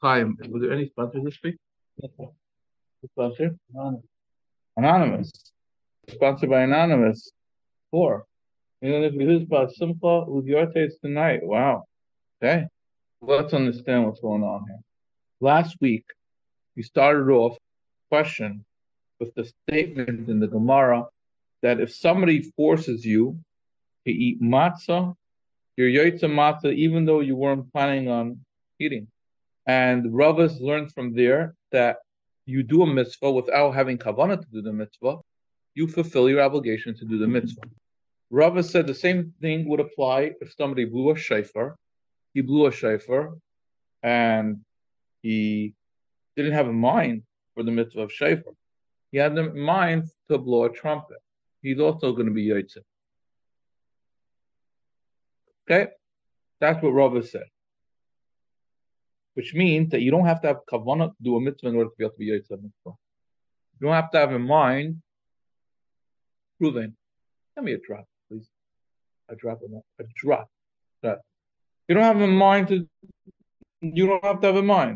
Chaim, was there any sponsors this week? Sponsor? Anonymous. Sponsored by Anonymous. 4. And if who's about Simcha, who's your taste tonight? Wow. Okay. Let's understand what's going on here. Last week, we started off question with the statement in the Gemara that if somebody forces you to eat matzah, you're yoytze matzah even though you weren't planning on eating. And Ravas learned from there that you do a mitzvah without having kavanah to do the mitzvah, you fulfill your obligation to do the mitzvah. Ravas said the same thing would apply if somebody blew a shofar. He blew a shofar and he didn't have a mind for the mitzvah of shofar. He had in mind to blow a trumpet. He's also going to be yotze. Okay? That's what Ravas said. Which means that you don't have to have kavanah to do a mitzvah in order to be able to be yotze mitzvah. You don't have to have in mind. Ruven, give me a drop, please. A drop. You don't have a mind to. You don't have to have a mind.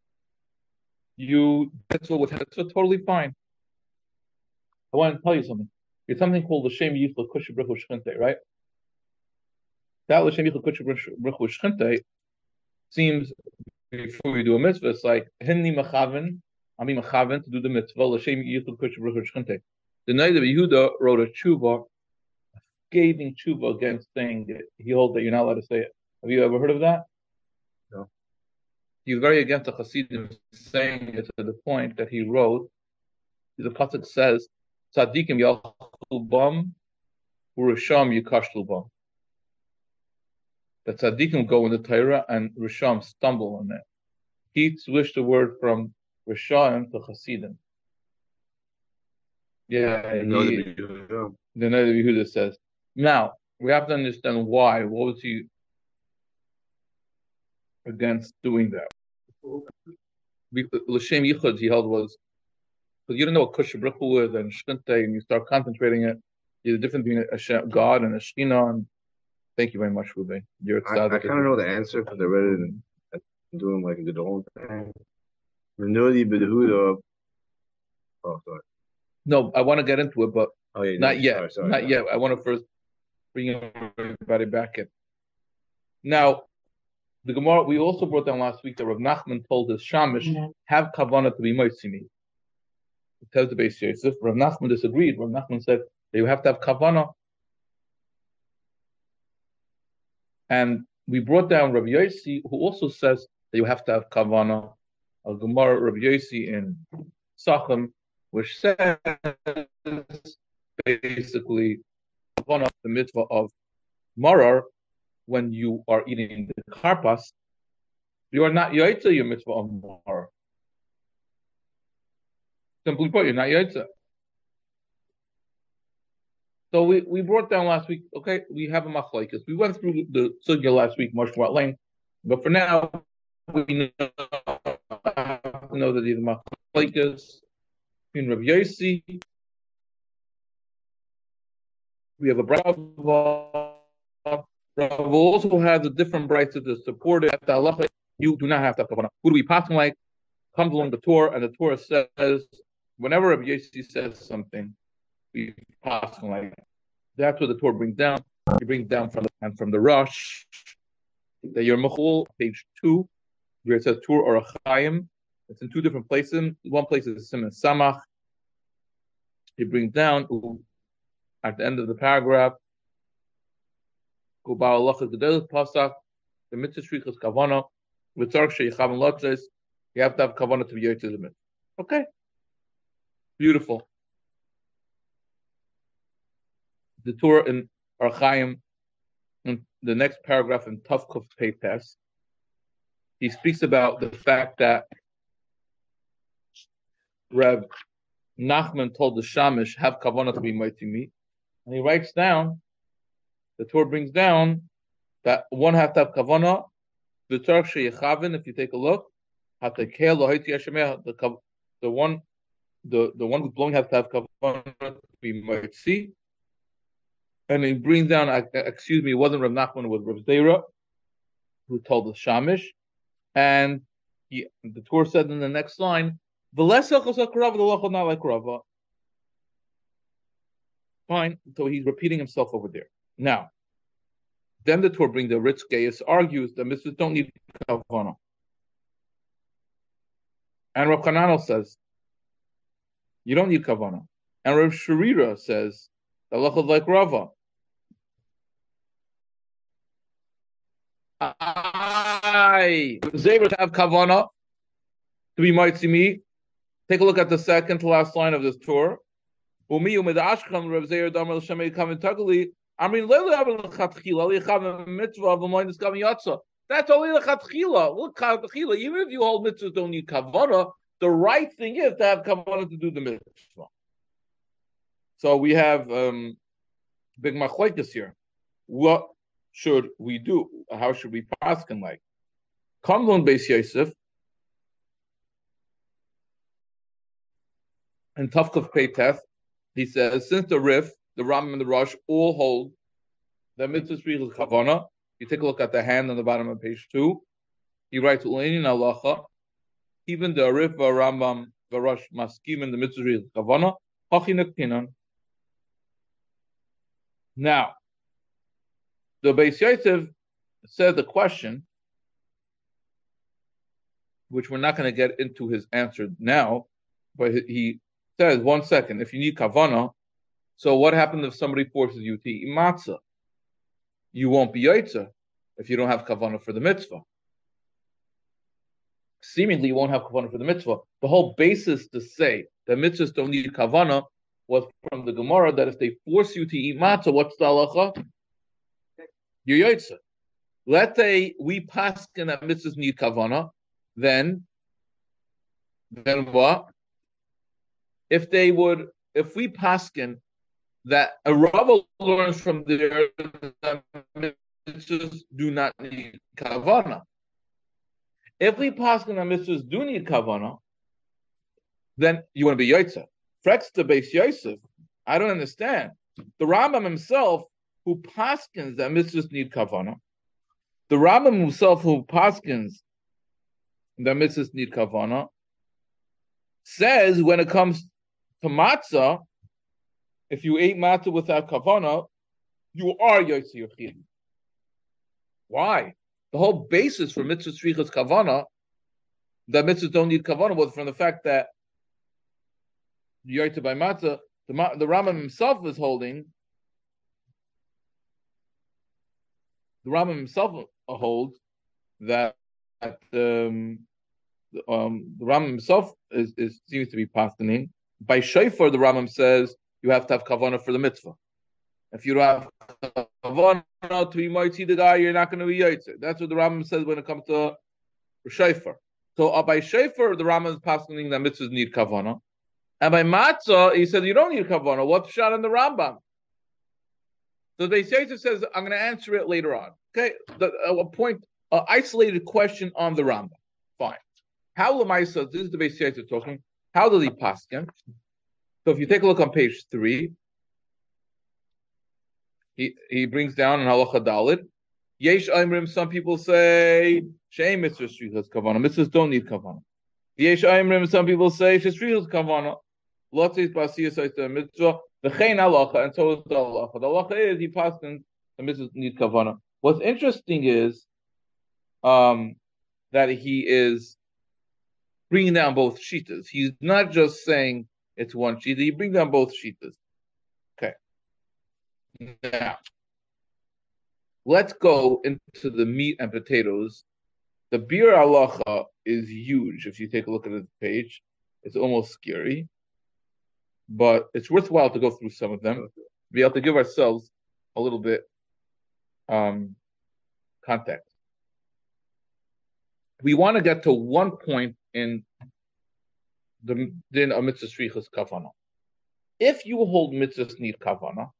That's totally fine. I want to tell you something. It's something called L'Shem Yichel Kusha Bruchu Shchinte, right? That L'Shem Yichel Kusha Bruchu Shchinte seems before you do a mitzvah, it's like Hinni Mechaven, Ami Mechaven to do the mitzvah L'Shem Yichel Kusha Bruchu Shchinte. The Noda B'Yehuda wrote a tshuva, scathing tshuva against saying that he holds that you're not allowed to say it. Have you ever heard of that? No. He's very against the Hasidim saying it to the point that he wrote. The pasuk says, "Tzadikim yalchu bam, u'risham yikashlu bam." The tzadikim go in the Torah and risham stumble on it. He switched the word from risham to Hasidim. Yeah, the Noda B'Yehuda says. Now we have to understand why. What was he against doing that? L'Shem Yichud he held was because you don't know what Kusha Bruchu is and Shchinte, and you start concentrating it. There's a difference between a God and a Shechina. And thank you very much, Ruben. I kind of know the answer because I read it and doing like a good old thing. Renodi B'Yehuda. Oh, sorry. No, I want to get into it, but not yet. Sorry, not yet. I want to first bring everybody back in. Now, the Gemara, we also brought down last week that Rav Nachman told his Shamish, have kavanah to be moitzimi. It tells the Beis Yosef. Rav Nachman disagreed. Rav Nachman said that you have to have kavanah. And we brought down Rav Yossi, who also says that you have to have kavanah. A Gemara Rav Yossi in Sachem, which says basically kavanah, the mitzvah of marar, when you are eating the karpas, you are not yotze your mitzvah of marar. Simply put, you're not yotze. So we brought down last week, okay, we have a machlokes. We went through the sugya last week much more at length, but for now, we know that these are machlokes between Rav Yossi. We have a brava. Rav also has a different brayta to support it. At the halacha, you do not have to have kavanah. Who do we pass like? Comes along the Torah, and the Torah says, whenever Rav Yossi says something, we pass like that's what the Torah brings down. You bring down from the Rosh that your Mechul, page 2, where it says Tur or Achayim. It's in two different places. One place is Siman Samach. He brings down at the end of the paragraph. Go ba'alacha gedelis pasak the mitzvah shrichas kavana v'tzark sheyichav and lotzes. You have to have kavanah to be yotze the mitzvah. Okay, beautiful. The Torah in Archaim, in the next paragraph in Tavkuf Peites, he speaks about the fact that Reb Nachman told the Shamish, have kavanah to be moitzimi, and he writes down, the Torah brings down that one has to have kavanah, v'tzark sheyichavin, if you take a look, the one who's blowing has to have kavanah to be moitzi. And he brings down, excuse me, it wasn't Rav Nachman, it was Rav Zera, who told the Shamish. And the Torah said in the next line, "V'lesach not like Rava." Fine. So he's repeating himself over there. Now, then the Torah the Ritz Gaius argues that mitzvahs don't need kavanah. And Rav Chananel says, you don't need kavanah. And Rav Sharira says, halacha like Rava. Zayra to have kavanah to be mighty me. Take a look at the second to last line of this Torah. Umi umid ashkam Rav Zayra damar l'shamei kamin tagli. Amrin leila abel l'chatchila lichav mitzvah v'moin d'skam yatsa. That's only l'chatchila. Look, l'chatchila. Even if you hold mitzvahs don't need kavanah, the right thing is to have kavanah to do the mitzvah. So we have big machlokes here. What should we do? How should we paskin like? Kamlon Beis Yosef and Tafkuf Peiteth, he says, since the Rif, the Ram and the Rosh all hold that mitzvah is kavanah. You take a look at the hand on the bottom of page 2. He writes Uleinin Halacha. Even the Rif, Rambam, the Rosh maskim in the mitzvah is kavanah. Hachinak Pinan. Now, the Beis Yosef said the question, which we're not going to get into his answer now, but he says, 1 second, if you need kavanah, so what happens if somebody forces you to eat matzah? You won't be yaitza if you don't have kavanah for the mitzvah. Seemingly, you won't have kavanah for the mitzvah. The whole basis to say that mitzvahs don't need kavanah was from the Gemara that if they force you to eat matzah, what's the halacha? You're yaitza. Let's say we paskin that mitzvahs need kavanah, then what? If we paskin that a Rava learns from there that mitzvahs do not need kavanah. If we paskin that mitzvahs do need kavanah, then you want to be yaitza. Frex the Beis Yosef, I don't understand. The Rambam himself, who paskins that mitzvahs need kavanah, the Rambam himself, who paskins that mitzvahs need kavanah, says when it comes to matzah, if you ate matzah without kavanah, you are yaitza yochid. Why? The whole basis for mitzvah shrichas kavanah, that mitzvahs don't need kavanah, was from the fact that yaitza by matzah. The Rambam himself is holding. The Rambam himself holds that the Rambam himself is seems to be paskining. By shofar, the Rambam says you have to have kavanah for the mitzvah. If you don't have kavanah to be mighty the guy, you're not going to be yaitzer. That's what the Rambam says when it comes to shofar. So by shofar, the Rambam is paskining that mitzvahs need kavanah. And by matzah, he says you don't need kavanah. What's shot in the Rambam? So the Beis Yosef says, I'm going to answer it later on. Okay, isolated question on the Rambam. Fine. How Lamaisa, this is the Beis Yosef talking, how did he paskin? So if you take a look on page 3, he brings down in Halacha Dalid, Yesh Aimrim, some people say, Shein mitzvah shrichas kavanah, mitzvahs don't need kavanah. Yesh Aimrim, some people say, Shrichas kavanah, Lotzis basiyas oiseh mitzvah, V'chein halacha, and so is the halacha. The halacha is he paskin the mitzvahs need kavanah. What's interesting is that he is bringing down both shitas. He's not just saying it's one shita. He brings down both shitas. Okay. Now, let's go into the meat and potatoes. The beer halacha is huge. If you take a look at the page, it's almost scary. But it's worthwhile to go through some of them, be able to give ourselves a little bit context. We want to get to one point in the din of mitzvah shrichas kavanah. If you hold mitzvahs need kavanah,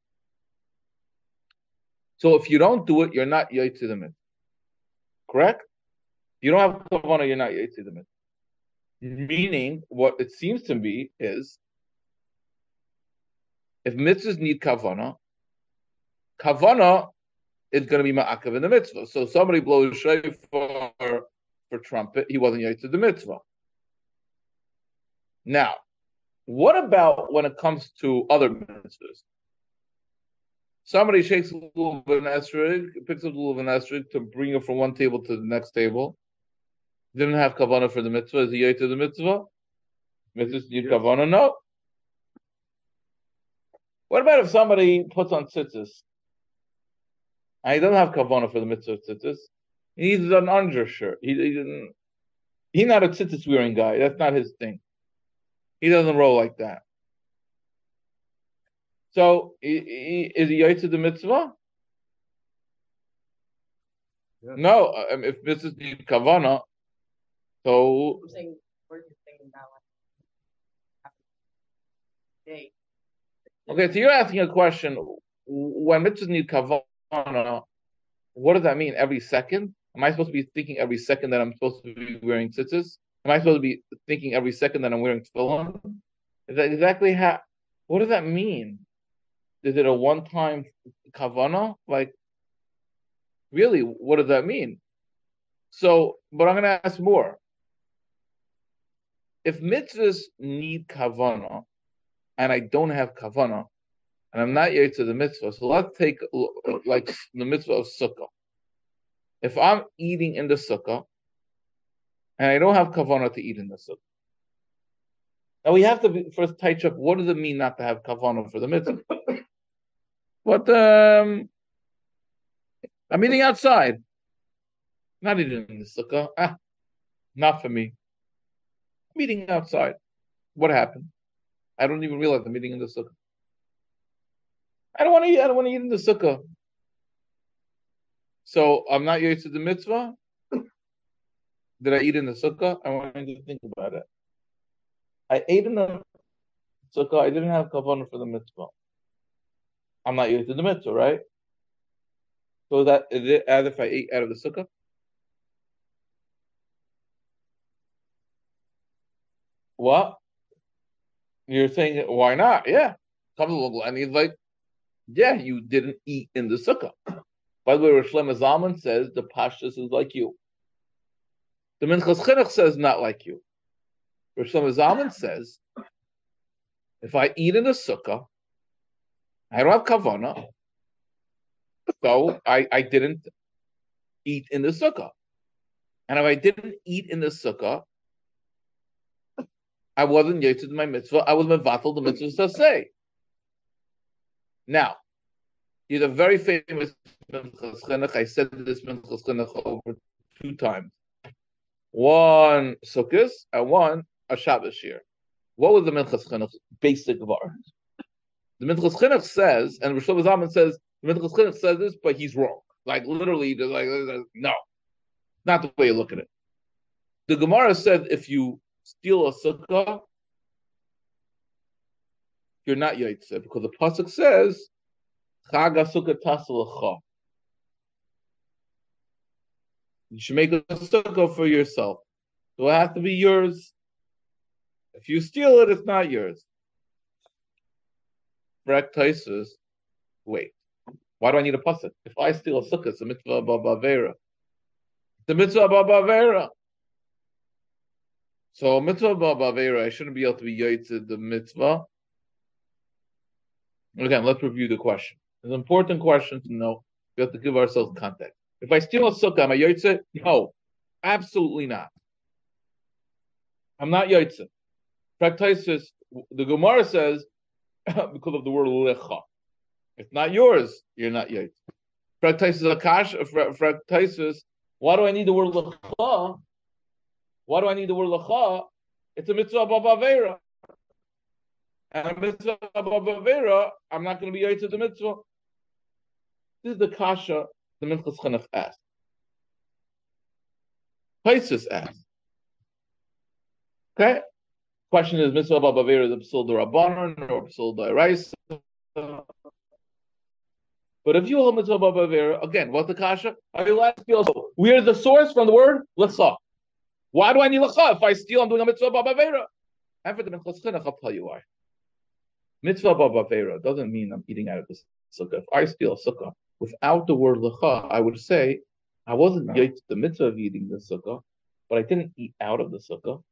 so if you don't do it, you're not yaitz the mitzvah. Correct? If you don't have kavanah, you're not yaitz the mitzvah. Meaning, what it seems to be is, if mitzvahs need kavanah is going to be ma'akav in the mitzvah. So somebody blows shofar for trumpet, he wasn't Yaitse the mitzvah. Now, what about when it comes to other mitzvahs? Somebody shakes a little bit of an esrog, picks up a little bit of an esrog to bring it from one table to the next table. Didn't have kavanah for the mitzvah. Is he Yaitse the mitzvah? Mitzvahs need kavanah? No. What about if somebody puts on tzitzis and he doesn't have kavanah for the mitzvah of tzitzis? He's an undershirt. He's not a tzitzis wearing guy. That's not his thing. He doesn't roll like that. So is he Yaitse the mitzvah? Yeah. No. If mitzvahs need kavanah, so. We're just thinking about like okay, so you're asking a question. When mitzvahs need kavanah, what does that mean? Every second? Am I supposed to be thinking every second that I'm supposed to be wearing tzitzis? Am I supposed to be thinking every second that I'm wearing tefillin? Is that exactly how? What does that mean? Is it a one-time kavanah? Like, really, what does that mean? So, but I'm going to ask more. If mitzvahs need kavanah, and I don't have kavanah, and I'm not yet to the mitzvah, so let's take like the mitzvah of sukkah. If I'm eating in the sukkah, and I don't have kavanah to eat in the sukkah, now we have to first touch up, what does it mean not to have kavanah for the mitzvah? But I'm eating outside, not eating in the sukkah. Not for me. I'm eating outside. What happened? I don't even realize I'm eating in the sukkah. I don't want to eat. I don't want to eat in the sukkah. So I'm not yet to the mitzvah. Did I eat in the sukkah? I want to think about it. I ate in the sukkah. I didn't have kavanah for the mitzvah. I'm not yet to the mitzvah, right? So that is it as if I ate out of the sukkah? What? You're saying why not? Yeah. Comes along and he's like, yeah, you didn't eat in the sukkah. By the way, Rosh Shlomo Zalman says the pashtus is like you. The Minchas Chinuch says not like you. Rosh Shlomo Zalman says, if I eat in the sukkah, I don't have kavanah, so I didn't eat in the sukkah. And if I didn't eat in the sukkah, I wasn't yet to my mitzvah. I was mevatel the mitzvah to say. Now, he's a very famous Minchas Chinuch. I said this Minchas Chinuch over 2 times. One Sukkos and one a Shabbos year. What was the Minchas Chinuch's basic var? The Minchas Chinuch says, and Rosh Shlomo Zalman says, the Minchas Chinuch says this, but he's wrong. Like literally, no, not the way you look at it. The Gemara said if you steal a sukkah, you're not yaitse because the pasuk says, "Chag sukkah tasalecha." You should make a sukkah for yourself. So it has to be yours. If you steal it, it's not yours. Brak Taisus, wait. Why do I need a pasuk? If I steal a sukkah, it's a mitzvah ba'avera. The mitzvah ba'avera. So a mitzvah ba'avera, I shouldn't be able to be yaitze the mitzvah. Again, let's review the question. It's an important question to know. We have to give ourselves context. If I steal a sukkah, am I yaitze? No, absolutely not. I'm not yaitze. Praktisis, the Gemara says, because of the word lecha. It's not yours, you're not yaitze. Praktisis akash, praktisis, why do I need the word lecha? Why do I need the word lecha? It's a mitzvah ba'avera. And a mitzvah ba'avera, I'm not going to be yaitze the mitzvah. This is the kasha the Minchas Chinuch asked. Taisus asked. Okay? Question is, mitzvah ba'avera is a psul d'Rabbanan or psul d'Oraisa? But if you hold mitzvah ba'avera, again, what's the kasha? I will ask you also, where's the source from the word lecha? Why do I need lecha? If I steal, I'm doing a mitzvah ba'avera. And for the Minchas Chinuch, I'll tell you why. Mitzvah ba'avera doesn't mean I'm eating out of the sukkah. If I steal a sukkah without the word lecha, I would say I wasn't yet the mitzvah of eating the sukkah. but I didn't eat out of the sukkah.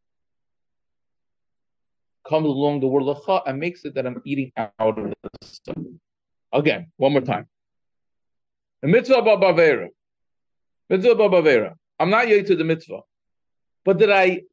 Comes along the word lacha and makes it that I'm eating out of the sukkah. Again, one more time. The mitzvah ba'avera. Mitzvah ba'avera. I'm not yet to the mitzvah, but did I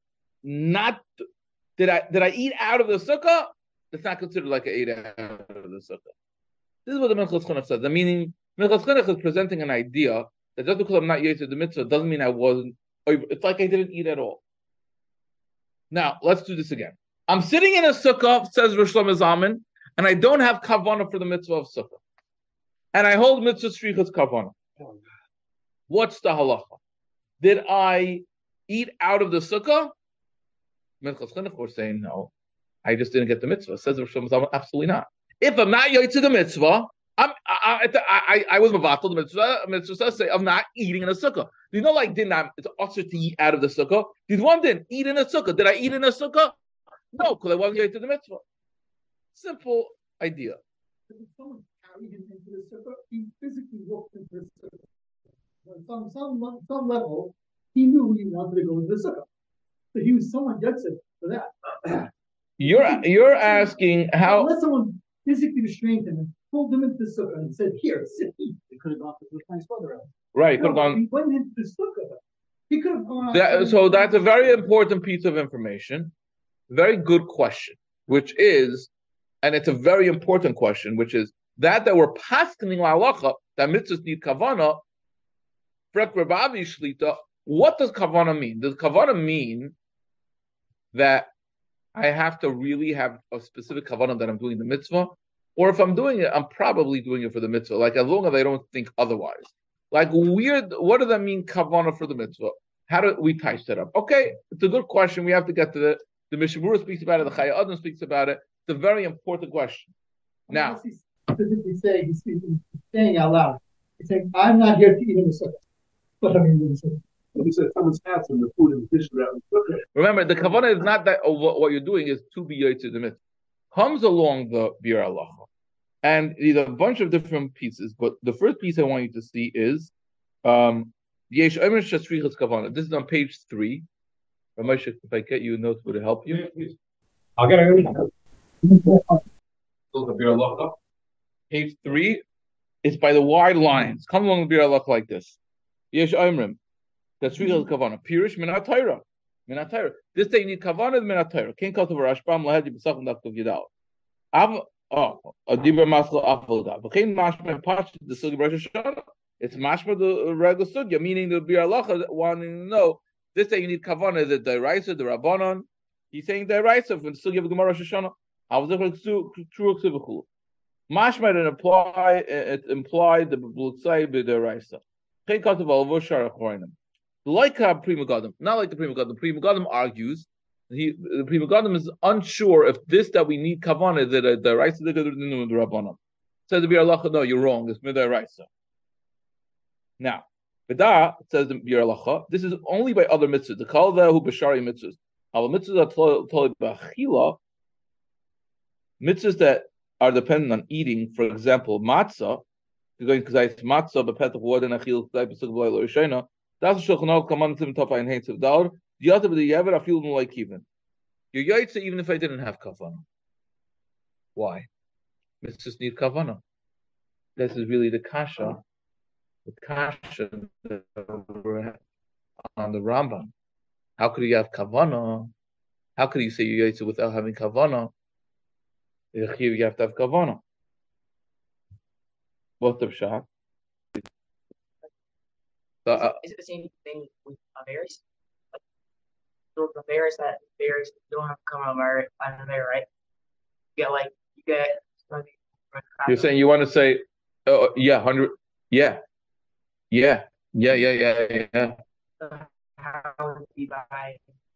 eat out of the sukkah? It's not considered like I ate out of the sukkah. This is what the Minchas Chinuch says. The meaning, Minchas Chinuch is presenting an idea that just because I'm not yet to the mitzvah doesn't mean I wasn't. It's like I didn't eat at all. Now let's do this again. I'm sitting in a sukkah, says Rosh Shlomo Zalman, and I don't have kavanah for the mitzvah of sukkah, and I hold mitzvah shrichas kavanah. What's the halacha? Did I eat out of the sukkah? Minchas Chinuch were saying no. I just didn't get the mitzvah. Says Rosh Shlomo Zalman, absolutely not. If I'm not yet to the mitzvah, I was mavatal the mitzvah. Mitzvah says say I'm not eating in a sukkah. You know, like it's also to eat out of the sukkah. Did one didn't eat in a sukkah? Did I eat in a sukkah? No, because I wasn't yet to the mitzvah. Simple idea. If someone carried him into the sukkah, he physically walked into the sukkah. On some level, he knew he wanted to go into the sukkah. So he was somewhat yetsid for that. You're asking how unless someone physically restrained him and pulled him into the sukkah and said, "Here, sit, eat." They could have gone to the place further out. Right, could have gone. He went into the sukkah. He could have gone. So that's a very important piece of information. Very good question, which is, and it's a very important question, which is that we're paskening halacha that mitzvahs need kavana. What does kavana mean? Does kavana mean that I have to really have a specific kavanah that I'm doing the mitzvah? Or if I'm doing it, I'm probably doing it for the mitzvah. Like as long as I don't think otherwise. Like what does that mean, kavanah for the mitzvah? How do we type that up? Okay, it's a good question. We have to get to the Mishnah Berurah speaks about it, the Chayei Adam speaks about it. It's a very important question. Now, he's saying out loud. He's saying, I'm not here to eat in the sukkah. But I'm in the sukkah. He said someone's passing the food and the dish around. Remember, the kavanah is not that what you're doing is to be yotze the mitzvah. Comes along the bir halacha, and there's a bunch of different pieces. But the first piece I want you to see is yesh omer shasrichas kavanah. This is on page 3. Ramesh, if I get you a note, would it help you? Yeah, I'll get it. Page 3 is by the wide lines. Come along the bir halacha like this. Yesh omer. That's real kavana. Pirish minat Torah. Minat Torah. This day you need kavana minat Torah. Can't come to Rashbam lahedi b'sachim daktav yidal. A dibur maslo avoda. V'chein mashma pach the sugi Rosh Hashanah. It's mashma the regular sugya, meaning the bir halacha wanting to know this day you need kavana. Is it the Raisa, the Rabbanon? He's saying the Raisa from the sugi of Gemara Rosh Hashanah. True ksivachul. Mashma it implied the blutzai b'the Raisa. Can't come to Valvo Sharach Roinim. Like a Pri Megadim, not like the Pri Megadim. The Pri Megadim argues the Pri Megadim is unsure if this that we need kavanah is it the Raisa the Rabbanon. Says the Bir halacha, no, you're wrong. It's Midai Raisa. Now, Bida says the Bir halacha. This is only by other mitzvahs. The Kal Vehu B'Shari mitzvahs. Our mitzvahs are totally b'achila. Mitzvahs that are dependent on eating, for example, matzah. You're going to say matzah b'petach word and achil k'day b'suk b'lay l'rishayna. That's Shulchan Aruch Kaman Tapa and Heinz of Daur. The other the Yever I feel like even. You're yotze even if I didn't have kavana. Why? Mitzvahs need kavana. This is really the kasha. The kasha on the Rambam. How could you have kavana? How could you say you're yotze without having kavana? You have to have kavana. What's the pshat? Is it the same thing with Averis? So the Averis don't have to come out of Averis, right? You get You're saying you want to say, oh yeah, 100, yeah. How would be by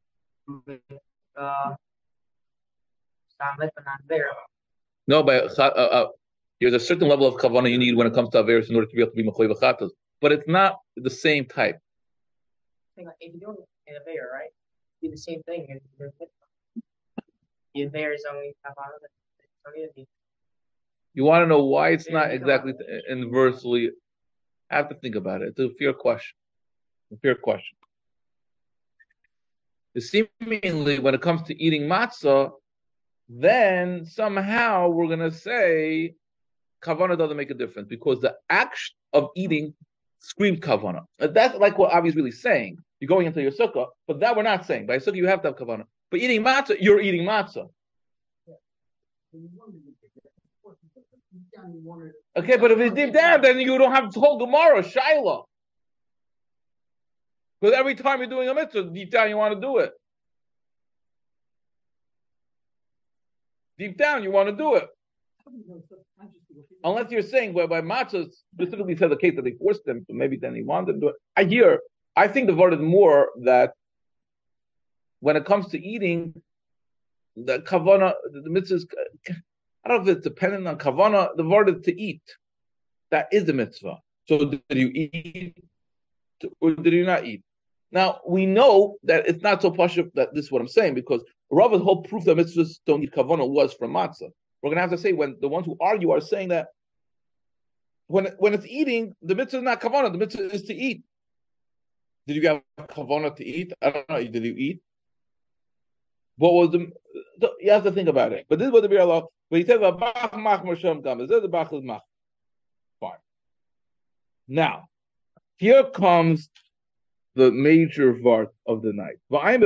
No, but there's a certain level of kavanah you need when it comes to Averis in order to be able to be mechoy v'chatos. But it's not the same type. If you're doing an Aveir, right? Do the same thing. The Aveir is only kavana. You want to know why it's not exactly inversely? I have to think about it. It's a fair question. Seemingly, when it comes to eating matzah, then somehow we're going to say kavana doesn't make a difference because the act of eating screams kavana. That's like what Avi's really saying. You're going into your sukkah, but that we're not saying. By sukkah, you have to have kavana. But eating matzah, you're eating matzah. Okay, but if it's deep down, then you don't have to hold Gemara, Shaila. Because every time you're doing a mitzvah, deep down you want to do it. Deep down you want to do it. Unless you're saying, by matzah specifically said the case that they forced them, so maybe then he wanted to do it. I think the word is more that when it comes to eating, the kavana, the mitzvah is, I don't know if it's dependent on kavana, the word is to eat. That is the mitzvah. So did you eat or did you not eat? Now, we know that it's not so pashut that this is what I'm saying, because Rava's whole proof that mitzvahs don't eat kavana was from matzah. We're going to have to say, when the ones who argue are saying that when it's eating, the mitzvah is not kavana, the mitzvah is to eat. Did you have kavana to eat? I don't know. Did you eat? What was you have to think about it. But this is what the Bir Allah, when he says, Bach mach Moshem Gam, the Bach is mach. Fine. Now, here comes the major part of the night.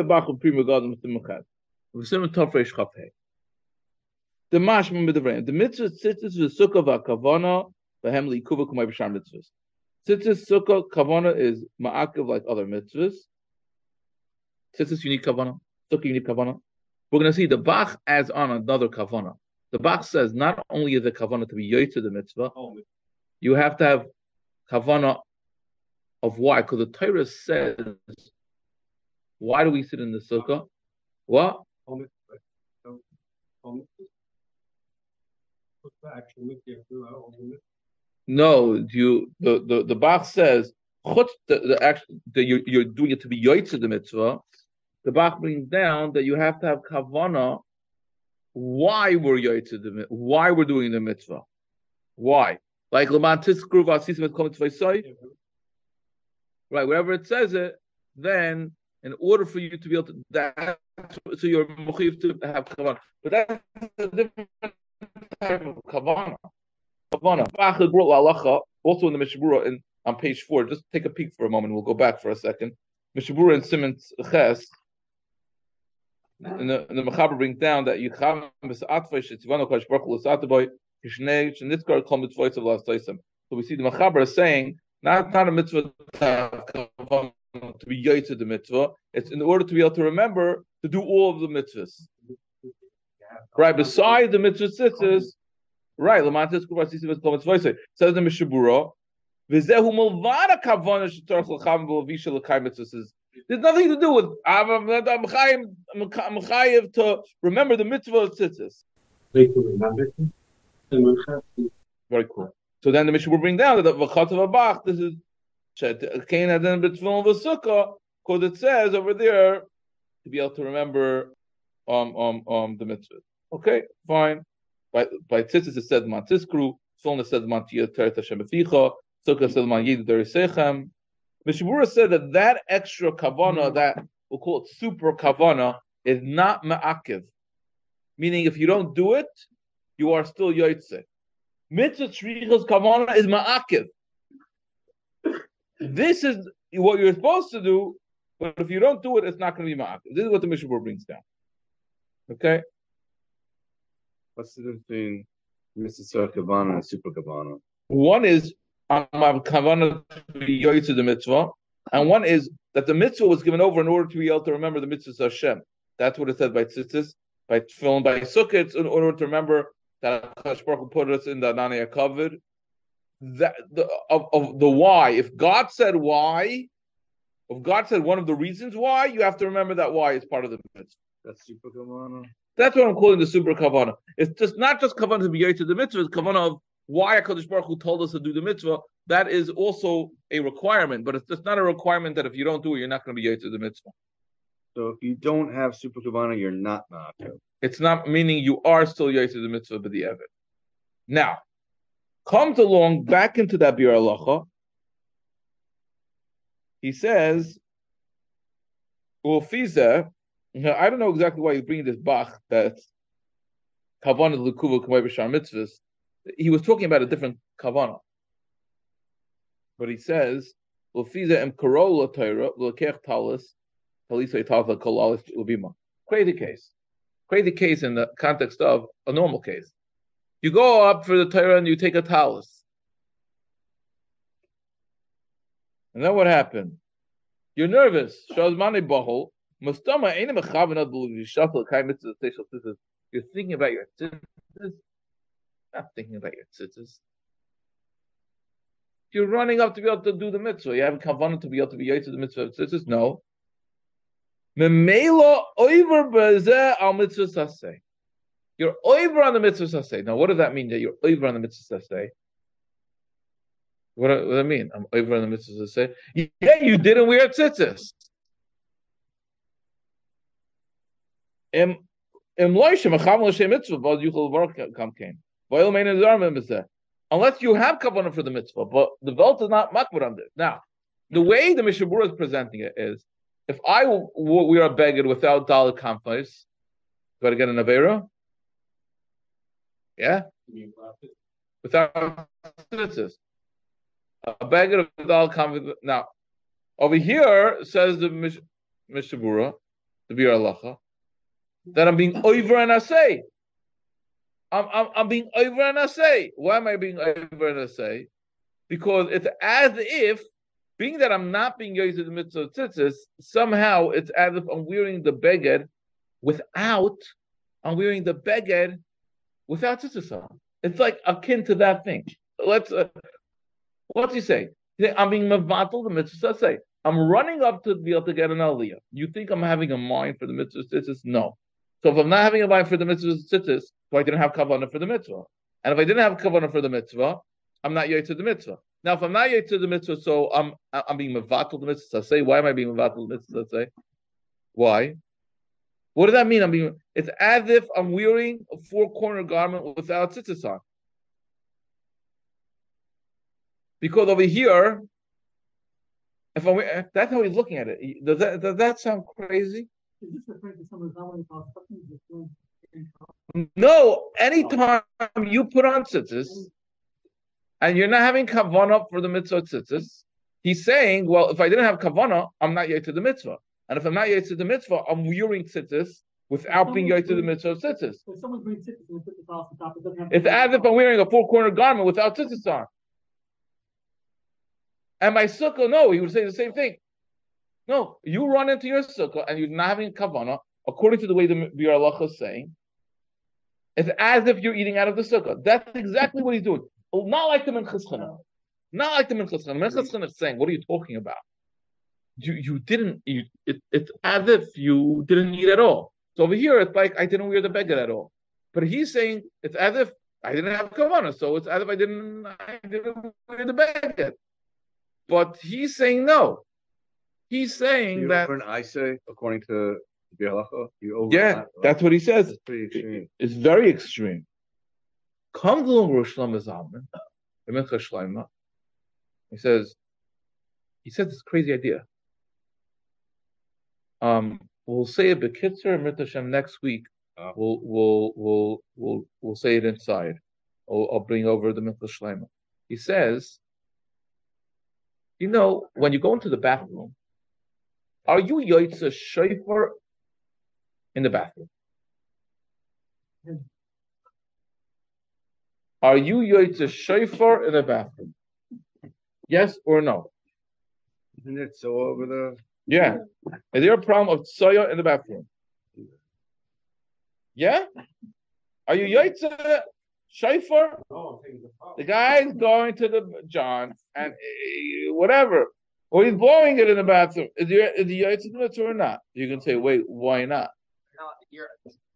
The mashma midrain. The mitzvah tzitzis v'sukkah v'kavana v'hem li'ikuva kumay b'shar mitzvahs. Tzitzis sukkah kavana is ma'akiv like other mitzvahs. Tzitzis you need kavana. Sukkah you need kavana. We're going to see the Bach adds on another kavana. The Bach says not only is the kavana to be yoyt to the mitzvah, you have to have kavana of why? Because the Torah says, why do we sit in the sukkah? What? No, the Bach says you're doing it to be yoyt to the mitzvah. The Bach brings down that you have to have kavana. Why we're yoyt to the mitzvah? Why we're doing the mitzvah? Why? Like Laman Tiskru Vasisim et Kol Mitzvah. Right, wherever it says it, then in order for you to be able to that, so you're mechuyev to have kavana. But that's a different type of kavana. Kavana. Bach brought halacha also in the Mishabura on page 4. Just take a peek for a moment. We'll go back for a second. Mishabura and Simon's Ches. And the Mechaber brings down that you have misatfay shetzivano kadosh baruch hu l'sataboy kishnei shenitzkar kol mitzvot of l'asaysim. So we see the Mechaber is saying not a mitzvah to be yoyt to the mitzvah. It's in order to be able to remember to do all of the mitzvahs. Right, besides the mitzvah tzitzis, right, l'mantis kuvar tzitzis v'kol mitzvot says the Mishabura v'zehu milvada kavana shetarach l'cham v'levisha l'kay mitzvahs. There's nothing to do with I'm chayiv to remember the mitzvah of tzitzis. Very cool. So then the Mishnah will bring down that v'chatav abach. This is kain aden b'tefillin v'sukkah, because it says over there to be able to remember the mitzvah. Okay, fine. By tzitzis it said man tiskru, tefillin it said man tiyateret Hashem b'ficha, sukkah said man yid derisechem. Mishabura said that extra kavana, that we'll call it super kavana, is not ma'akiv. Meaning, if you don't do it, you are still yoytze. Mitzvah shrichas kavana is ma'akiv. This is what you're supposed to do, but if you don't do it, it's not going to be ma'akiv. This is what the Mishabura brings down. Okay? What's the difference between mitzvah kavana and super kavana? One is kavana to be yoyt to the mitzvah, and one is that the mitzvah was given over in order to be able to remember the mitzvahs of Hashem. That's what it said by tzitzis, by tefillin, by sukkah, in order to remember that Hakadosh Baruch Hu put us in the Ananei HaKavod. That of the why. If God said why, if God said one of the reasons why, you have to remember that why is part of the mitzvah. That's super kavana. That's what I'm calling the super kavana. It's just not just kavana to be yoyt to the mitzvah. It's kavana of why HaKadosh Baruch Hu told us to do the mitzvah. That is also a requirement, but it's just not a requirement that if you don't do it, you're not going to be yoyt to the mitzvah. So if you don't have super kavana, you're not ma'akiv. It's not meaning you are still yoyt to the mitzvah b'di'evet. Now, comes along back into that Bir Halacha. He says, "Ulfizeh Now, I don't know exactly why he's bringing this Bach that Kavanah Lukuva Kamay B'Shar Mitzvahs. He was talking about a different Kavanah. But he says, L'fiza em Karola Torah, L'kech Talis, Talisay Tavla Kolalis Ubima. Crazy case. Crazy case in the context of a normal case. You go up for the Torah and you take a talis. And then what happened? You're nervous. You're thinking about your tzitzis. Not thinking about your tzitzis. You're running up to be able to do the mitzvah. You have kavanah to be able to be to the mitzvah of tzitzis. No. You're over on the mitzvah saseh. Now, what does that mean that you're over on the mitzvah saseh? What does that mean? I'm over on the mitzvah saseh. Yeah, you didn't wear tzitzis. Unless you have kavanah for the mitzvah, but the belt is not makbid on this. Now, the way the Mishnah Berurah is presenting it is, if I wear a beged without dalit kamfais, do I get an avera? Yeah? Without tzitzis. A beged of dalit kamfais. Now, over here says the Mishnah Berurah, the Bir Halacha, that I'm being over and asay. I'm being over and asay. Why am I being over and asay? Because it's as if, being that I'm not being used to the mitzvah of tzitzis, somehow it's as if I'm wearing the beged without tzitzis on. It's like akin to that thing. What's he say? I'm being mevatel the mitzvah say. I'm running up to be able to get an aliyah. You think I'm having a mind for the mitzvah of tzitzis? No. So if I'm not having a mind for the mitzvah of tzitzis, so I didn't have kavanah for the mitzvah. And if I didn't have kavanah for the mitzvah, I'm not yet to the mitzvah. Now, if I'm not yet to the mitzvah, so I'm being mevatel the mitzvah. Say, why am I being mevatel the mitzvah? Say, why? What does that mean? It's as if I'm wearing a four-corner garment without tzitzis on. Because over here, that's how he's looking at it. Does that sound crazy? Is this referring to someone's not wanting to something? No, anytime you put on tzitzis and you're not having kavanah for the mitzvah tzitzis, he's saying, well, if I didn't have kavanah, I'm not yet to the mitzvah. And if I'm not yet to the mitzvah, I'm wearing tzitzis without being yet to the mitzvah of tzitzis. If someone's wearing tzitzis and they put the off the top, it doesn't have it's as if I'm wearing a four-corner garment without tzitzis on. And my sukkah, no, he would say the same thing. No, you run into your sukkah and you're not having kavanah, according to the way the Bir Halacha is saying, it's as if you're eating out of the sukkah. That's exactly what he's doing. Not like the Minchas Chinuch. Not like the Minchas Chinuch. Minchas Chinuch is saying, what are you talking about? You didn't eat. It's as if you didn't eat at all. So over here, it's like I didn't wear the beged at all. But he's saying, it's as if I didn't have kavanah, so it's as if I didn't wear the beged. But he's saying no. He's saying that. Over an Isay, according to Bir Halacha, yeah, that's what he says. It's pretty extreme. It's very extreme. Comes along Rosh Hashanah Zalman, the Mincha Shleima. He says this crazy idea. We'll say it Bekitzer Mit Hashem next week. We'll say it inside. I'll bring over the Mincha Shleima. He says, when you go into the bathroom, are you Yoitza Shofar in the bathroom? Are you Yoitza Shofar in the bathroom? Yes or no? Isn't it so over there? Yeah. Is there a problem of tsoya in the bathroom? Yeah? Are you Yoitza Shofar? The guy's going to the John and whatever. Or he's blowing it in the bathroom. Is he Yoitza in the mitzvah or not? You can say, wait, why not? No, you're.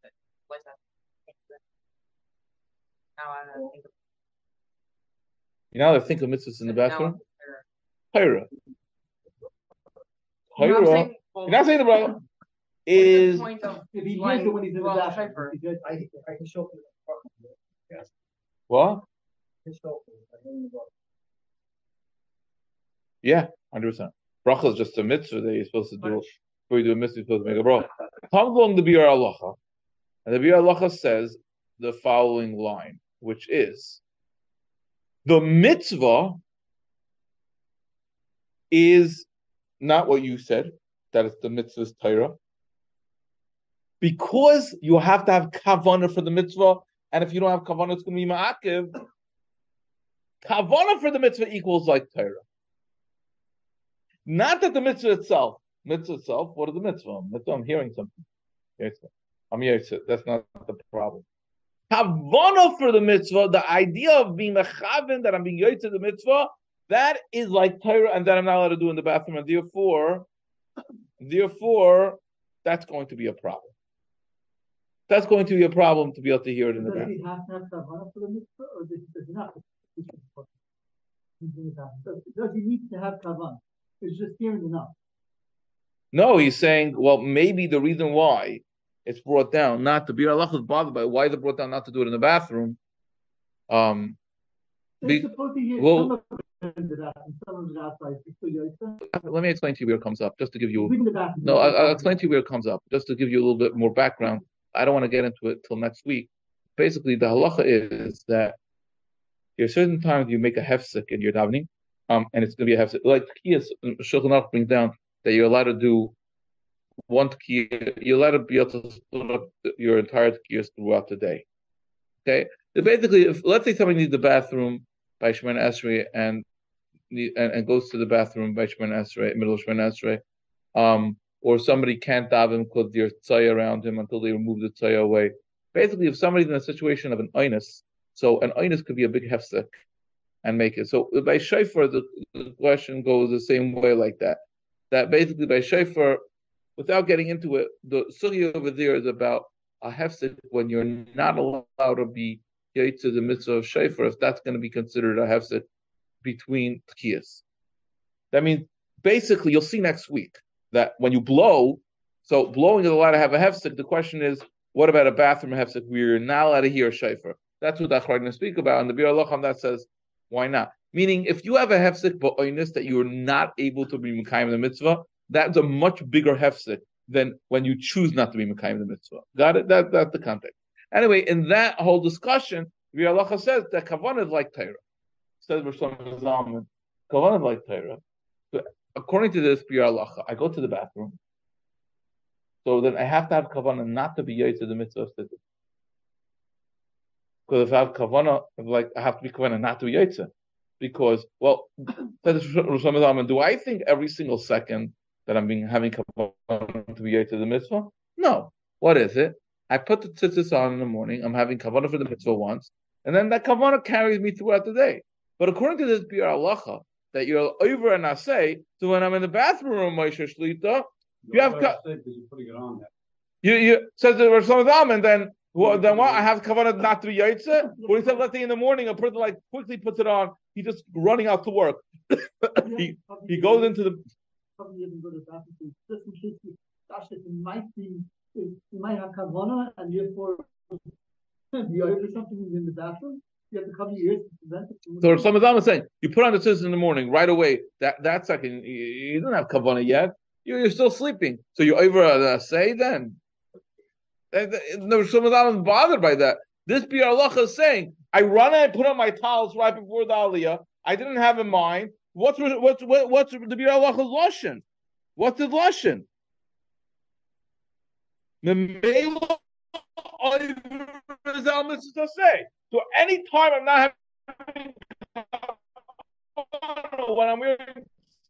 You know how to think of mitzvahs in the bathroom? Torah. Torah. You're not saying the brother is. If he hears it when he's in the bathroom, I can show you. What? Yeah, 100%. Bracha is just a mitzvah that you're supposed to do before you do a mitzvah, you're supposed to make a bracha. Comes along the Biur Halacha, and the Biur Halacha says the following line, which is the mitzvah is not what you said, that it's the mitzvah's Torah, because you have to have kavanah for the mitzvah, and if you don't have kavanah, it's going to be ma'akiv. Kavanah for the mitzvah equals like Torah. Not that the mitzvah itself, what is the mitzvah? Mitzvah, I'm hearing something. I'm here, that's not the problem. Kavanah for the mitzvah, the idea of being mechaven, that I'm being yoytze the mitzvah, that is like Torah, and that I'm not allowed to do in the bathroom, and therefore, that's going to be a problem. That's going to be a problem to be able to hear it in the bathroom. Does he have to have kavanah for the mitzvah, or does he not? Does he need to have kavanah? It's just hearing enough. No, he's saying, well, maybe the reason why it's brought down, not to be Allah is bothered by why is it brought down not to do it in the bathroom. Let me explain to you where it comes up, just to give you. No, I'll explain to you where it comes up, just to give you a little bit more background. I don't want to get into it till next week. Basically, the halacha is that there are certain times you make a hefsek in your davening, and it's going to be a hefsek. Like Tkiyas, Shulchan Aruch brings down that you're allowed to do one Tkiyah, you're allowed to be able to split up your entire Tkiyas throughout the day. Okay? So basically, if let's say somebody needs the bathroom by Shemoneh Esrei and goes to the bathroom by Shemoneh Esrei, middle of Shemoneh Esrei, or somebody can't daven because there's tzaya around him until they remove the tzaya away. Basically, if somebody's in a situation of an oinus, so an oinus could be a big hefsek and make it. So by shofar, the question goes the same way like that. That basically by shofar, without getting into it, the sugya over there is about a hefsek when you're not allowed to be yotze the mitzvah of shofar, if that's going to be considered a hefsek between tkiyas. That means basically you'll see next week that when you blow, so blowing is allowed to have a hefsek. The question is, what about a bathroom hefsek where you're not allowed to hear a shofar? That's what I'm going to speak about. And the Biur Halacha that says, why not? Meaning, if you have a hefsek ba'oinus that you're not able to be mekayim the mitzvah, that's a much bigger hefsek than when you choose not to be mekayim the mitzvah. Got it? That's the context. Anyway, in that whole discussion, the Biur Halacha says that kavanah is like Torah. Says Rosh Zalman, kavanah is like Torah. So according to this Biur Halacha, I go to the bathroom, so then I have to have kavanah not to be yotze the mitzvah of sittah. Because if I have kavanah, I have to be kavanah not to be yotze. Because, well, do I think every single second that I'm having kavanah to be yotze the mitzvah? No. What is it? I put the tzitzis on in the morning, I'm having kavanah for the mitzvah once, and then that kavanah carries me throughout the day. But according to this Biur Halacha, that you're over and asay, so when I'm in the bathroom, Moshe Shlita, you have you says the Rosh Hashanah, then what? I have kavanah not to be yotze. Or he said, let's say in the morning, a person quickly puts it on. He's just running out to work. he goes into the. Probably doesn't go to the bathroom. Just in case you might have kavanah, and therefore you are something in the bathroom. You have to cover your ears to prevent it. So some of them are saying you put on the tzitzis in the morning right away. That second you don't have kavanah yet. You're still sleeping. So you're over say then. No, some of them is bothered by that. This Biur Halacha is saying I run and I put on my towels right before the aliyah. I didn't have in mind what's the Biur Halacha's lashon. What's the lashon? So anytime I'm not having when I'm wearing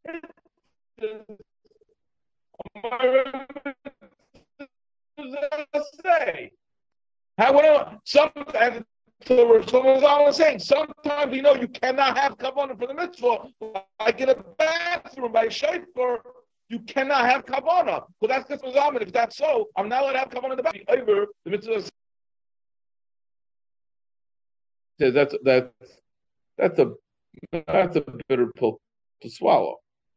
saying sometimes you cannot have kavanah for the mitzvah, like in a bathroom by shofar. You cannot have kavanah. Well, that's just Mazaman. If that's so, I'm not allowed to have kavanah in the bathroom. Over the mitzvah. That's a bitter pill to swallow.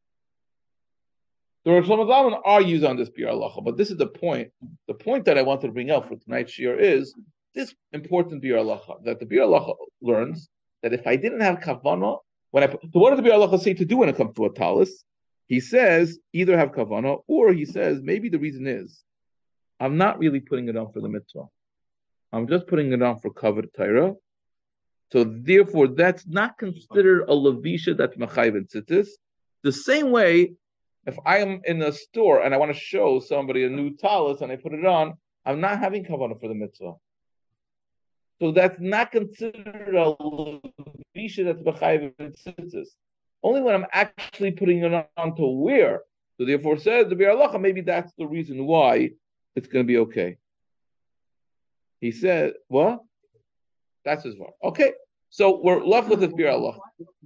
The Rosh Hashanah argues on this Biur Halacha, but this is the point. The point that I wanted to bring out for tonight's shir is this important Biur Halacha, that the Biur Halacha learns that if I didn't have kavanah, so what does the Biur Halacha say to do when it comes to a talis? he says either have kavana, or he says maybe the reason is I'm not really putting it on for the mitzvah. I'm just putting it on for kavod Torah. So therefore, that's not considered a levisha that's mechayiv in tzitzis. The same way, if I am in a store and I want to show somebody a new talis and I put it on, I'm not having kavanah for the mitzvah. So that's not considered a levisha that's mechayiv in tzitzis. Only when I'm actually putting it on to wear. So therefore, says the Biur Halacha, maybe that's the reason why it's going to be okay. He said, what? That's his word. Okay, so we're left with the Biur Halacha.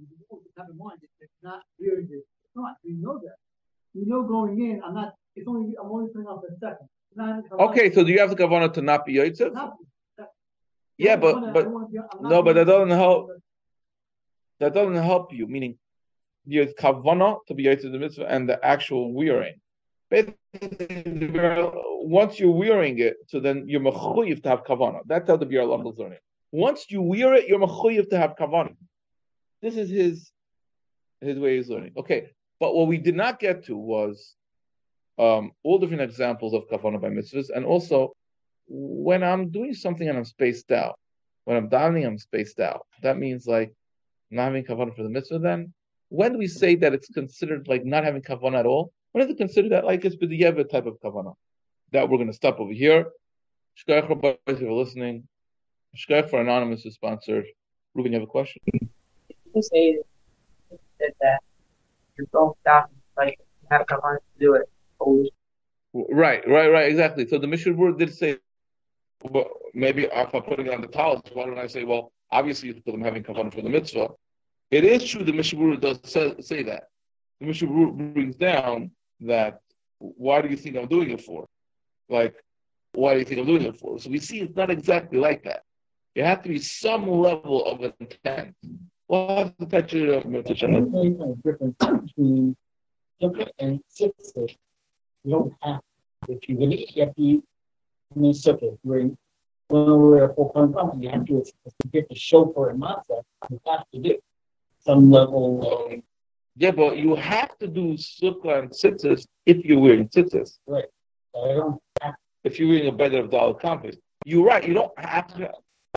Not wearing it. We know that. We know going in. I'm only putting off a second. Okay, so do you have the kavanah to not be yotzef? Yeah, but that doesn't help. That doesn't help you. Meaning, you have kavanah to be yotzef the mitzvah and the actual wearing. Basically, once you're wearing it, so then you're mechuyev to have kavanah. That's how the Biur Halacha is learning. Once you wear it, you're mechuyev to have kavanah. This is his way he's learning. Okay, but what we did not get to was all different examples of kavanah by mitzvahs, and also when I'm doing something and I'm spaced out. When I'm davening, I'm spaced out. That means like not having kavanah for the mitzvah. Then when do we say that it's considered like not having kavanah at all? When is it considered that like it's b'diavad type of kavanah? That we're going to stop over here. Shkoyach Rabbi, if you're listening. Shkoyach for Anonymous is sponsored. Ruben, you have a question? You say that you're going down, like you have kavanah to do it. Always. Right, exactly. So the Mishnah Berurah did say, well, maybe if I'm putting it on the talis, why don't I say, well, obviously because I'm having kavanah for the mitzvah. It is true the Mishnah Berurah does say that. The Mishnah Berurah brings down that, why do you think I'm doing it for? Like, why do you think I'm doing it for? So we see it's not exactly like that. There has to be some level of intent. We'll have to touch it up. There's a difference between sukkah and tzitzit. You don't have to. If you really have to eat in the sukkah, when we're a full time, you have to get the shofar and matzah. You have to do some level of. Yeah, but you have to do sukkah and tzitzis if you're wearing tzitzis. Right. So I don't have to. If you're wearing a better of dollar compass. You're right, you don't have to.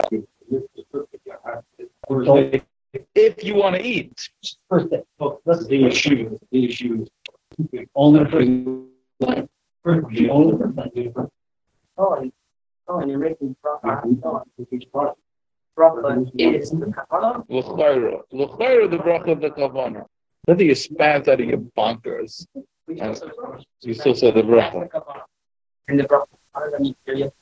If you want to eat. First thing. Oh, that's the issue. The issue is only for and you're making bracha. Bracha is the kavanah. L'chayra, the bracha of the kavanah. I think you spaz out of your bonkers. You still said the bracha. And the bracha.